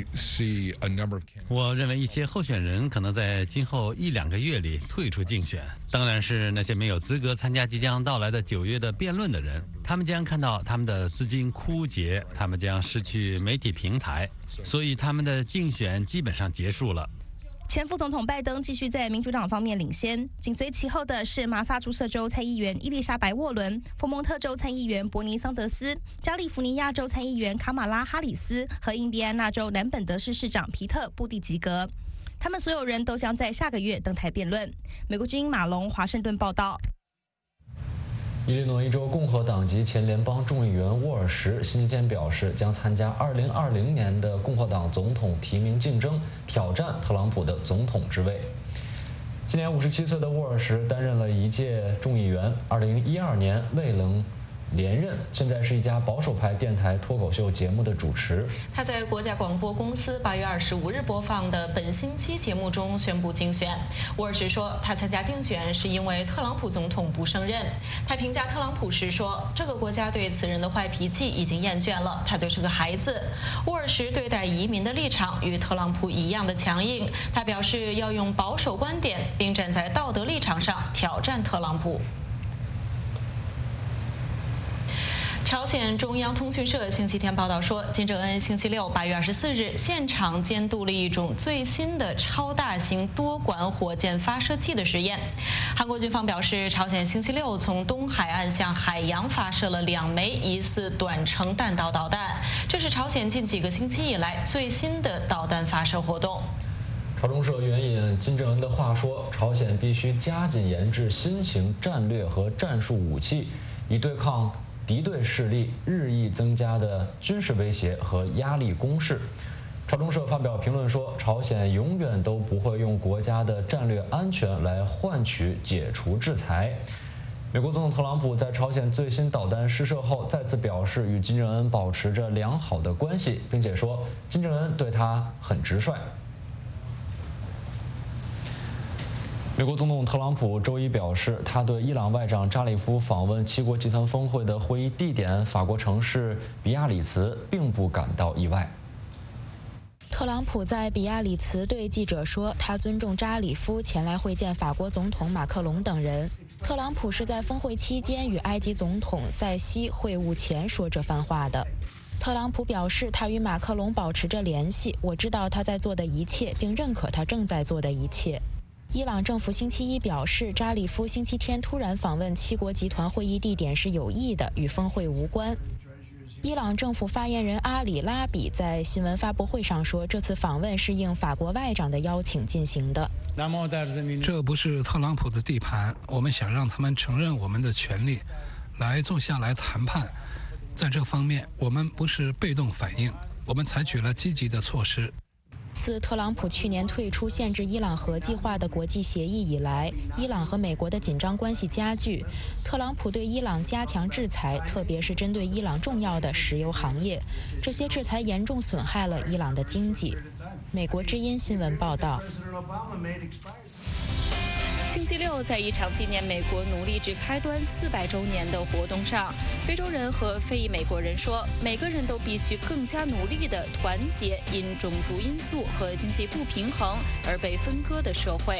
我认为一些候选人可能在今后一两个月里退出竞选，当然是那些没有资格参加即将到来的九月的辩论的人，他们将看到他们的资金枯竭，他们将失去媒体平台，所以他们的竞选基本上结束了。 前副总统拜登继续在民主党方面领先，紧随其后的是麻萨诸塞州参议员伊丽莎白·沃伦、佛蒙特州参议员伯尼·桑德斯、加利福尼亚州参议员卡马拉·哈里斯和印第安纳州南本德市市长皮特·布蒂吉格。他们所有人都将在下个月登台辩论。美国之音马龙华盛顿报道。 伊利诺伊州共和党籍前联邦众议员沃尔什星期天表示，将参加二零二零年的共和党总统提名竞争，挑战特朗普的总统之位。今年五十七岁的沃尔什担任了一届众议员，二零一二年未能连任，现在是一家保守派电台脱口秀节目的主持。 他在国家广播公司八月二十五日播放的本星期节目中宣布竞选。沃尔什说，他参加竞选是因为特朗普总统不胜任。他评价特朗普时说，这个国家对此人的坏脾气已经厌倦了，他就是个孩子。沃尔什对待移民的立场与特朗普一样的强硬，他表示要用保守观点，并站在道德立场上挑战特朗普。朝鲜中央通讯社星期天报道说，金正恩星期六八月二十四日现场监督了一种最新的超大型多管火箭发射器的实验。韩国军方表示，朝鲜星期六从东海岸向海洋发射了两枚疑似短程弹道导弹，这是朝鲜近几个星期以来最新的导弹发射活动。 朝中社援引金正恩的话说，朝鲜必须加紧研制新型战略和战术武器，以对抗敌对势力日益增加的军事威胁和压力攻势。朝中社发表评论说，朝鲜永远都不会用国家的战略安全来换取解除制裁。美国总统特朗普在朝鲜最新导弹试射后，再次表示与金正恩保持着良好的关系，并且说金正恩对他很直率。美国总统特朗普周一表示，他对伊朗外长扎里夫访问七国集团峰会的会议地点法国城市比亚里茨并不感到意外。 特朗普在比亚里茨对记者说，他尊重扎里夫前来会见法国总统马克龙等人。特朗普是在峰会期间与埃及总统塞西会晤前说这番话的。特朗普表示，他与马克龙保持着联系，我知道他在做的一切，并认可他正在做的一切。伊朗政府星期一表示，扎里夫星期天突然访问七国集团会议地点是有意的，与峰会无关。伊朗政府发言人阿里拉比在新闻发布会上说，这次访问是应法国外长的邀请进行的。 这不是特朗普的地盘，我们想让他们承认我们的权利，来坐下来谈判。在这方面，我们不是被动反应，我们采取了积极的措施。 自特朗普去年退出限制伊朗核计划的国际协议以来，伊朗和美国的紧张关系加剧。特朗普对伊朗加强制裁，特别是针对伊朗重要的石油行业，这些制裁严重损害了伊朗的经济。美国之音新闻报道。 星期六，在一场纪念美国奴隶制开端四百周年的活动上，非洲人和非裔美国人说，每个人都必须更加努力地团结因种族因素和经济不平衡而被分割的社会。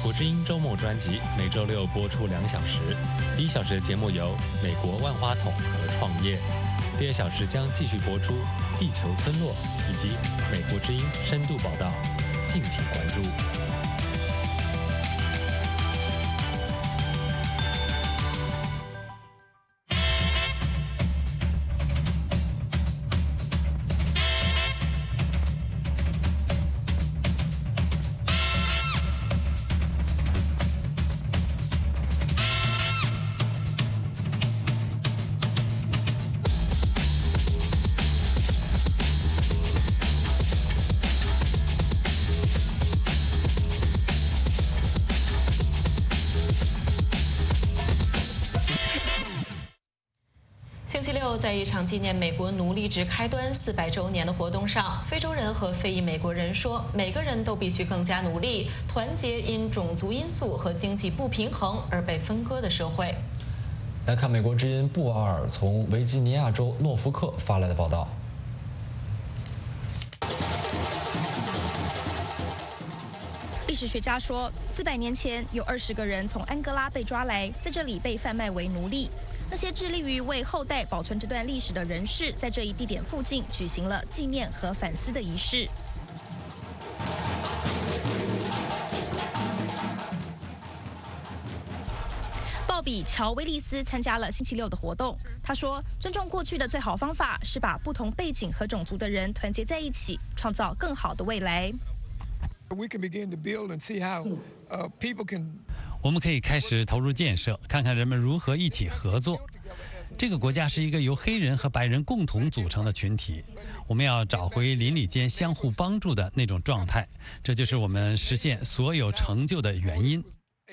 国之音周末专辑每周六播出两小时，第一小时的节目由美国万花筒和创业，第二小时将继续播出地球村落以及美国之音深度报道，敬请关注。 星期六，在一场纪念美国奴隶制开端四百周年的活动上，非洲人和非裔美国人说，每个人都必须更加努力，团结因种族因素和经济不平衡而被分割的社会。 来看美国之音布瓦尔从维吉尼亚州诺福克发来的报道。 历史学家说，四百年前有二十个人从安哥拉被抓来，在这里被贩卖为奴隶。那些致力于为后代保存这段历史的人士，在这一地点附近举行了纪念和反思的仪式。鲍比·乔威利斯参加了星期六的活动。他说，尊重过去的最好方法是把不同背景和种族的人团结在一起，创造更好的未来。 We can begin to build and see how uh, people can. 我们可以开始投入建设，看看人们如何一起合作。这个国家是一个由黑人和白人共同组成的群体，我们要找回邻里间相互帮助的那种状态，这就是我们实现所有成就的原因。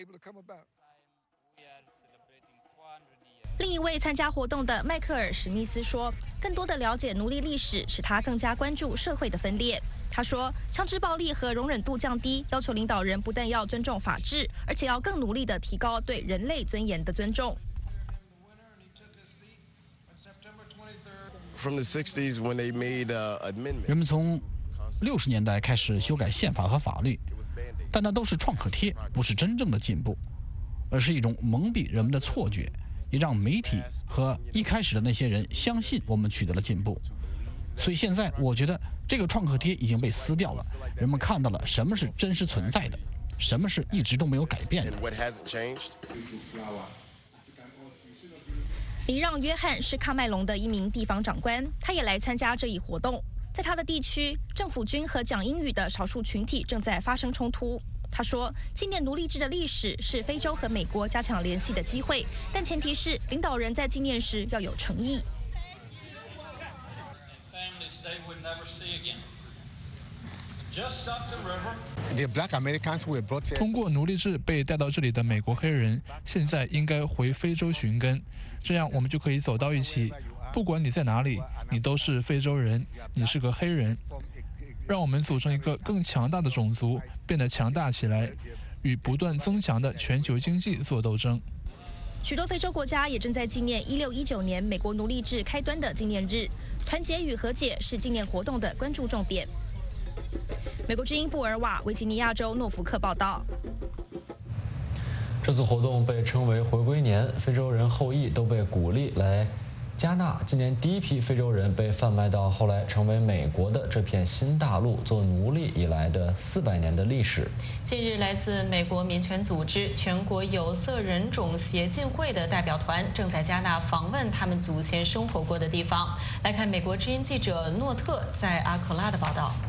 另一位参加活动的迈克尔·史密斯说，更多的了解奴隶历史使他更加关注社会的分裂。他说，枪支暴力和容忍度降低，要求领导人不但要尊重法治，而且要更努力地提高对人类尊严的尊重。 人们从六十年代开始修改宪法和法律，但那都是创可贴，不是真正的进步，而是一种蒙蔽人们的错觉，也让媒体和一开始的那些人相信我们取得了进步。所以现在我觉得这个创可贴已经被撕掉了，人们看到了什么是真实存在的，什么是一直都没有改变的。 里让·约翰是喀麦隆的一名地方长官，他也来参加这一活动。在他的地区，政府军和讲英语的少数群体正在发生冲突。他说，纪念奴隶制的历史是非洲和美国加强联系的机会，但前提是领导人在纪念时要有诚意。 通过奴隶制被带到这里的美国黑人，现在应该回非洲寻根，这样我们就可以走到一起。不管你在哪里，你都是非洲人，你是个黑人。让我们组成一个更强大的种族，变得强大起来，与不断增强的全球经济做斗争。 许多非洲国家也正在纪念一六一九年美国奴隶制开端的纪念日，团结与和解是纪念活动的关注重点。美国之音布尔瓦，维吉尼亚州诺福克报道。 这次活动被称为回归年，非洲人后裔都被鼓励来加纳。今年第一批非洲人被贩卖到后来成为美国的这片新大陆做奴隶以来的四百年的历史。 近日，来自美国民权组织全国有色人种协进会的代表团正在加纳访问他们祖先生活过的地方。来看美国之音记者诺特在阿克拉的报道。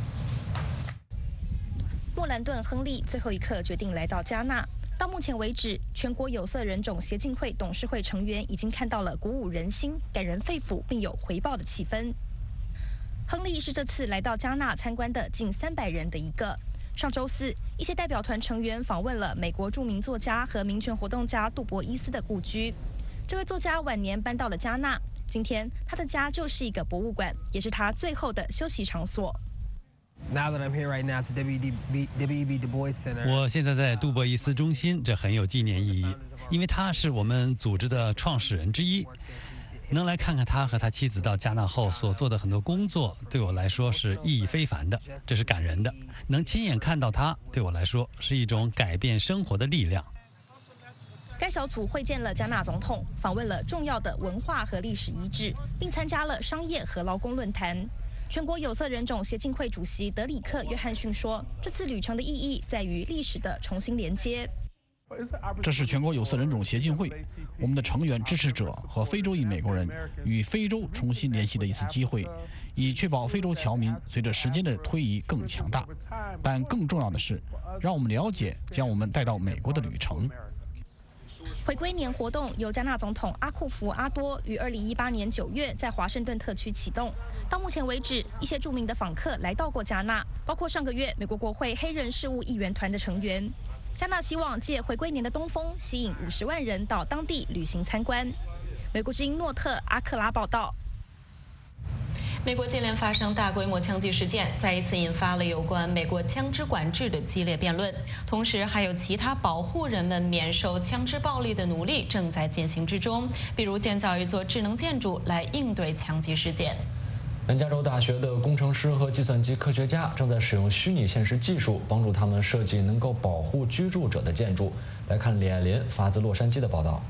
莫兰顿·亨利最后一刻决定来到加纳。到目前为止，全国有色人种协进会董事会成员已经看到了鼓舞人心、感人肺腑并有回报的气氛。亨利是这次来到加纳参观的近三百人的一个。上周四，一些代表团成员访问了美国著名作家和民权活动家杜博伊斯的故居。这位作家晚年搬到了加纳，今天他的家就是一个博物馆，也是他最后的休息场所。 我现在在杜博伊斯中心，这很有纪念意义，因为他是我们组织的创始人之一。 能来看看他和他妻子到加纳后所做的很多工作，对我来说是意义非凡的，这是感人的。能亲眼看到他，对我来说是一种改变生活的力量。 该小组会见了加纳总统，访问了重要的文化和历史遗址，并参加了商业和劳工论坛。全国有色人种协进会主席德里克·约翰逊说：“这次旅程的意义在于历史的重新连接。” 这是全国有色人种协进会，我们的成员、支持者和非洲裔美国人与非洲重新联系的一次机会，以确保非洲侨民随着时间的推移更强大。但更重要的是，让我们了解将我们带到美国的旅程。 回归年活动由加纳总统阿库福阿多于二零一八年九月在华盛顿特区启动。到目前为止，一些著名的访客来到过加纳，包括上个月美国国会黑人事务议员团的成员。加纳希望借回归年的东风，吸引五十万人到当地旅行参观。美国之音诺特阿克拉报道。 美国接连发生大规模枪击事件，再一次引发了有关美国枪支管制的激烈辩论。同时，还有其他保护人们免受枪支暴力的努力正在进行之中，比如建造一座智能建筑来应对枪击事件。 南加州大学的工程师和计算机科学家正在使用虚拟现实技术，帮助他们设计能够保护居住者的建筑。来看李爱林发自洛杉矶的报道。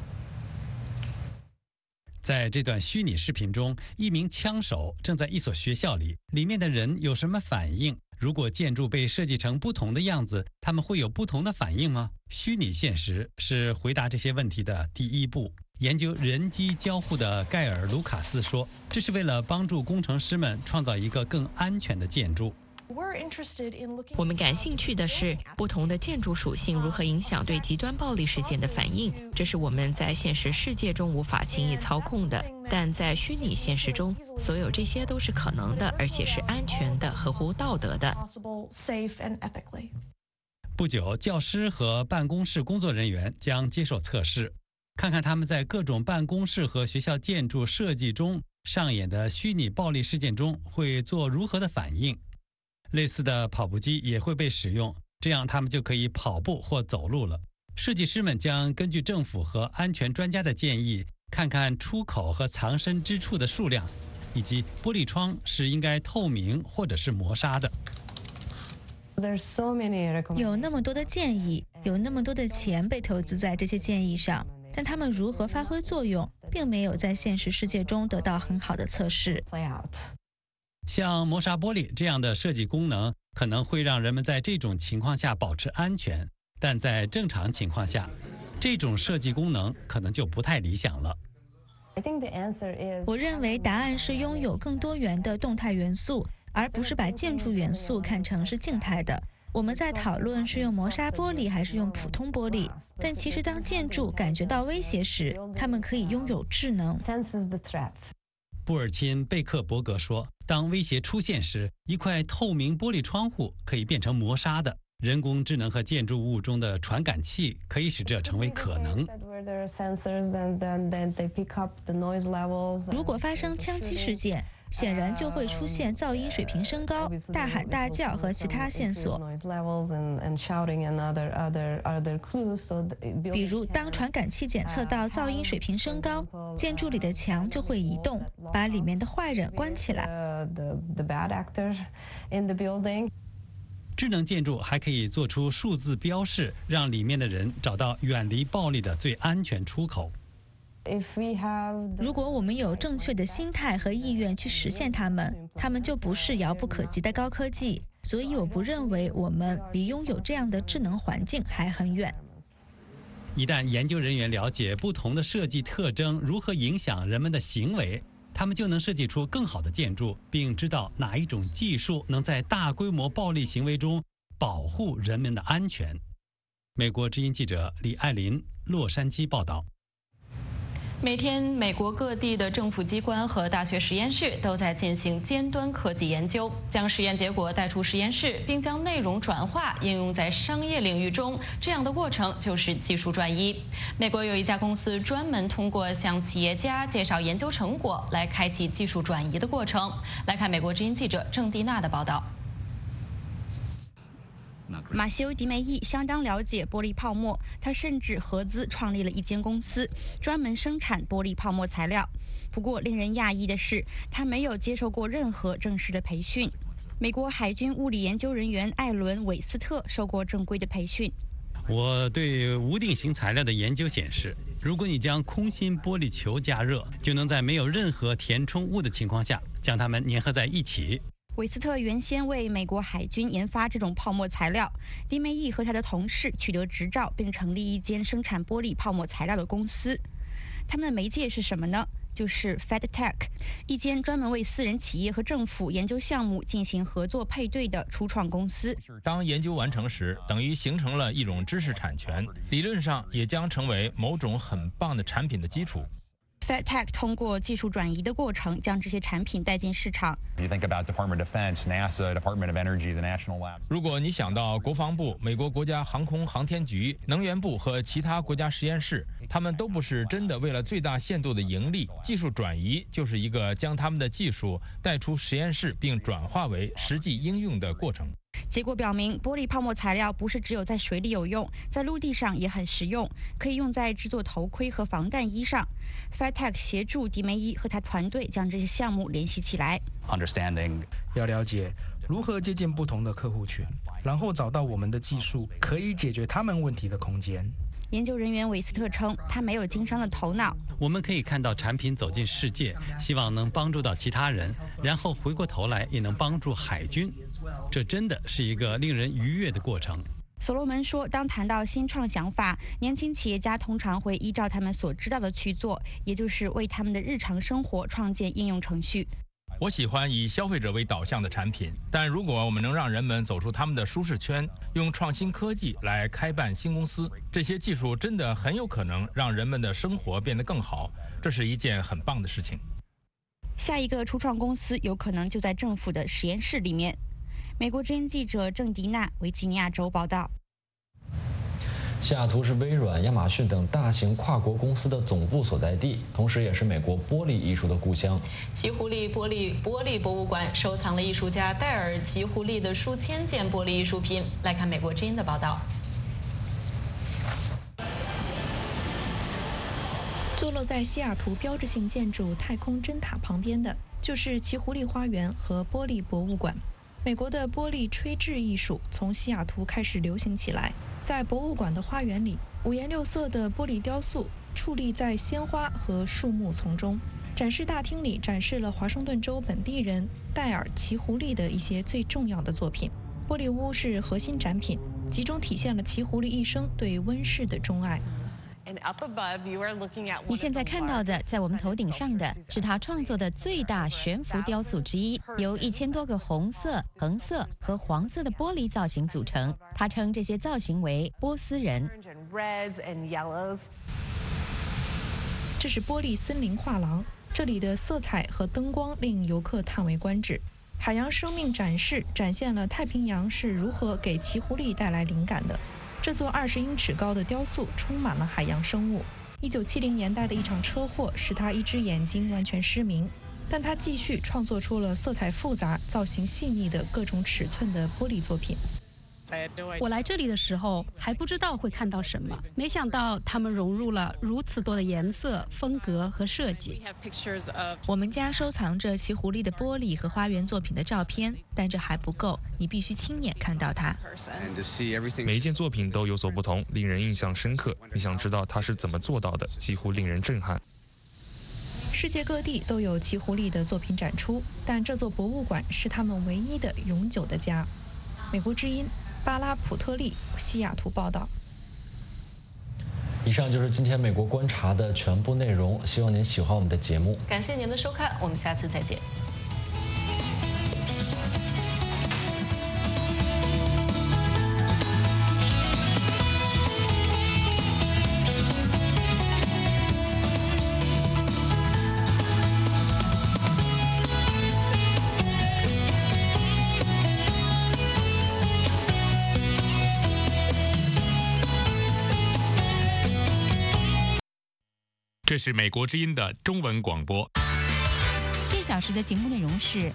在这段虚拟视频中，一名枪手正在一所学校里，里面的人有什么反应？如果建筑被设计成不同的样子，他们会有不同的反应吗？虚拟现实是回答这些问题的第一步。研究人机交互的盖尔·卢卡斯说，这是为了帮助工程师们创造一个更安全的建筑。 我们感兴趣的是不同的建筑属性如何影响对极端暴力事件的反应，这是我们在现实世界中无法轻易操控的，但在虚拟现实中，所有这些都是可能的，而且是安全的、合乎道德的。 不久，教师和办公室工作人员将接受测试，看看他们在各种办公室和学校建筑设计中上演的虚拟暴力事件中会做如何的反应。类似的跑步机也会被使用，这样他们就可以跑步或走路了。设计师们将根据政府和安全专家的建议，看看出口和藏身之处的数量，以及玻璃窗是应该透明或者是磨砂的。 有那么多的建议，有那么多的钱被投资在这些建议上，但它们如何发挥作用，并没有在现实世界中得到很好的测试。 像磨砂玻璃这样的设计功能可能会让人们在这种情况下保持安全，但在正常情况下，这种设计功能可能就不太理想了。 我认为答案是拥有更多元的动态元素，而不是把建筑元素看成是静态的。我们在讨论是用磨砂玻璃还是用普通玻璃，但其实当建筑感觉到威胁时，它们可以拥有智能。 布尔钦贝克伯格说，当威胁出现时，一块透明玻璃窗户可以变成磨砂的。人工智能和建筑物中的传感器可以使这成为可能。 如果发生枪击事件，显然就会出现噪音水平升高、大喊大叫和其他线索。比如，当传感器检测到噪音水平升高，建筑里的墙就会移动，把里面的坏人关起来。 智能建筑还可以做出数字标示，让里面的人找到远离暴力的最安全出口。 如果我们有正确的心态和意愿去实现它们，它们就不是遥不可及的高科技。所以我不认为我们离拥有这样的智能环境还很远。 一旦研究人员了解不同的设计特征如何影响人们的行为，他们就能设计出更好的建筑，并知道哪一种技术能在大规模暴力行为中保护人们的安全。美国之音记者李爱林，洛杉矶报道。 每天，美国各地的政府机关和大学实验室都在进行尖端科技研究，将实验结果带出实验室，并将内容转化应用在商业领域中。这样的过程就是技术转移。美国有一家公司专门通过向企业家介绍研究成果来开启技术转移的过程。来看美国之音记者郑蒂娜的报道。 马修·迪梅伊相当了解玻璃泡沫，他甚至合资创立了一间公司，专门生产玻璃泡沫材料。不过，令人讶异的是，他没有接受过任何正式的培训。美国海军物理研究人员艾伦·韦斯特受过正规的培训。 我对无定型材料的研究显示，如果你将空心玻璃球加热，就能在没有任何填充物的情况下将它们粘合在一起。 韦斯特原先为美国海军研发这种泡沫材料，迪梅伊和他的同事取得执照，并成立一间生产玻璃泡沫材料的公司。他们的媒介是什么呢？就是 FedTech， 一间专门为私人企业和政府研究项目进行合作配对的初创公司。 当研究完成时，等于形成了一种知识产权，理论上也将成为某种很棒的产品的基础。 FedTech 通过技术转移的过程，将这些产品带进市场。 如果你想到国防部、美国国家航空航天局、能源部和其他国家实验室，他们都不是真的为了最大限度的盈利。技术转移就是一个将他们的技术带出实验室并转化为实际应用的过程。 结果表明，玻璃泡沫材料不是只有在水里有用，在陆地上也很实用，可以用在制作头盔和防弹衣上。FedTech 协助迪梅伊和他团队将这些项目联系起来。 要了解如何接近不同的客户群，然后找到我们的技术可以解决他们问题的空间。 研究人员韦斯特称，他没有经商的头脑。 我们可以看到产品走进世界，希望能帮助到其他人，然后回过头来也能帮助海军。这真的是一个令人愉悦的过程。 所罗门说，当谈到新创想法，年轻企业家通常会依照他们所知道的去做，也就是为他们的日常生活创建应用程序。 我喜欢以消费者为导向的产品，但如果我们能让人们走出他们的舒适圈，用创新科技来开办新公司，这些技术真的很有可能让人们的生活变得更好，这是一件很棒的事情。 下一个初创公司有可能就在政府的实验室里面。美国之音记者郑迪娜，维吉尼亚州报道。 西雅图是微软、亚马逊等大型跨国公司的总部所在地，同时也是美国玻璃艺术的故乡。 奇狐狸玻璃玻璃博物馆收藏了艺术家戴尔·奇狐狸的数千件玻璃艺术品。来看美国之音的报道。 坐落在西雅图标志性建筑太空针塔旁边的，就是奇狐狸花园和玻璃博物馆。美国的玻璃吹制艺术从西雅图开始流行起来。在博物馆的花园里，五颜六色的玻璃雕塑矗立在鲜花和树木丛中。展示大厅里展示了华盛顿州本地人戴尔·奇狐狸的一些最重要的作品。玻璃屋是核心展品，集中体现了奇狐狸一生对温室的钟爱。 你现在看到的，在我们头顶上的是他创作的最大悬浮雕塑之一，由一千多个红色、橙色和黄色的玻璃造型组成。他称这些造型为波斯人。 这是玻璃森林画廊，这里的色彩和灯光令游客叹为观止。海洋生命展示展现了太平洋是如何给奇狐狸带来灵感的。这座二十英尺高的雕塑充满了海洋生物。一九七零年代的一场车祸使他一只眼睛完全失明，但他继续创作出了色彩复杂、造型细腻的各种尺寸的玻璃作品。 我来这里的时候还不知道会看到什么，没想到他们融入了如此多的颜色、风格和设计。 我们家收藏着奇狐狸的玻璃和花园作品的照片，但这还不够，你必须亲眼看到它。 每一件作品都有所不同，令人印象深刻。你想知道它是怎么做到的，几乎令人震撼。 世界各地都有奇狐狸的作品展出，但这座博物馆是他们唯一的永久的家。美国之音巴拉普特利，西雅图报道。 以上就是今天美国观察的全部内容，希望您喜欢我们的节目。 感谢您的收看，我们下次再见。 这是美国之音的中文广播。 这小时的节目内容是。